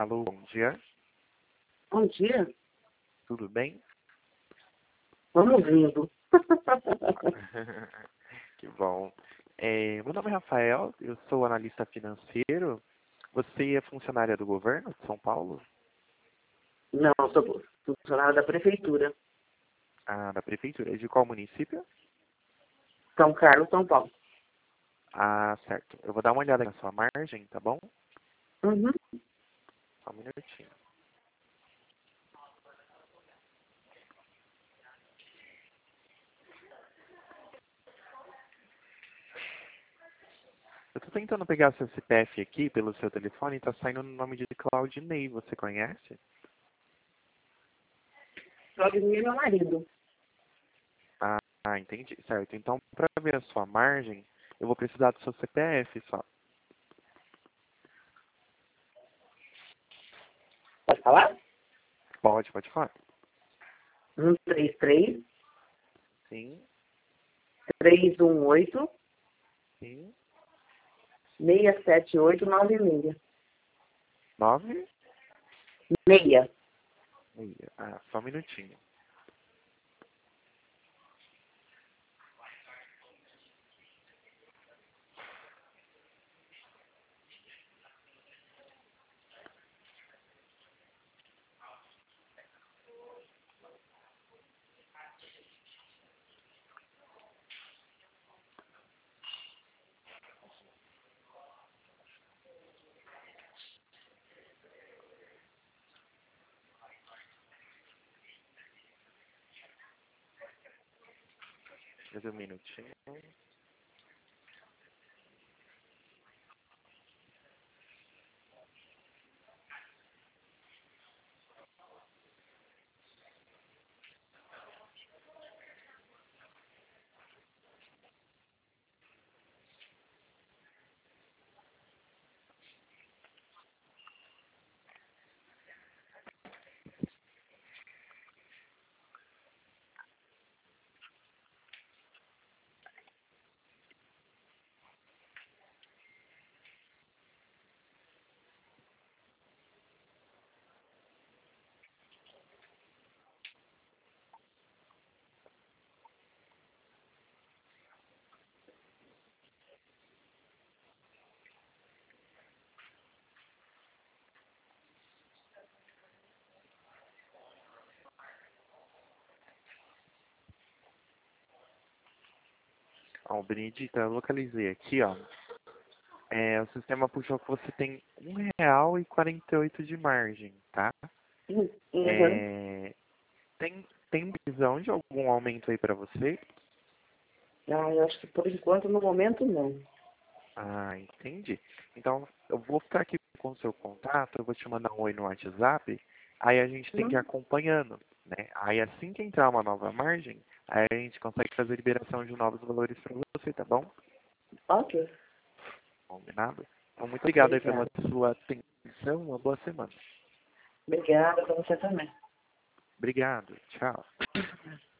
Alô, bom dia. Bom dia. Tudo bem? Vamos indo. Que bom. Meu nome é Rafael, eu sou analista financeiro. Você é funcionária do governo de São Paulo? Não, sou funcionário da prefeitura. Ah, da prefeitura. De qual município? São Carlos, São Paulo. Ah, certo. Eu vou dar uma olhada na sua margem, tá bom? Uhum. Só um minutinho. Eu tô tentando pegar seu CPF aqui pelo seu telefone e tá saindo no nome de Claudinei. Você conhece? Claudinei é meu marido. Entendi. Certo. Então, para ver a sua margem, eu vou precisar do seu CPF só. Pode falar? Pode falar. 133 Sim, 318 sim. 67896. 9? Meia. Ah, só um minutinho. Mais um minutinho. Ó, Benedita, eu localizei aqui, ó. O sistema puxou que você tem R$ 1,48 de margem, tá? Uhum. Tem previsão de algum aumento aí pra você? Eu acho que por enquanto, no momento, não. Ah, entendi. Então, eu vou ficar aqui com o seu contato, eu vou te mandar um oi no WhatsApp, aí a gente tem que ir Uhum. acompanhando, né? Aí assim que entrar uma nova margem, aí a gente consegue fazer liberação de novos valores para você, tá bom? Ok. Combinado? Então, muito obrigado aí pela Obrigada. sua atenção, uma boa semana. Obrigada para você também. Obrigado, tchau.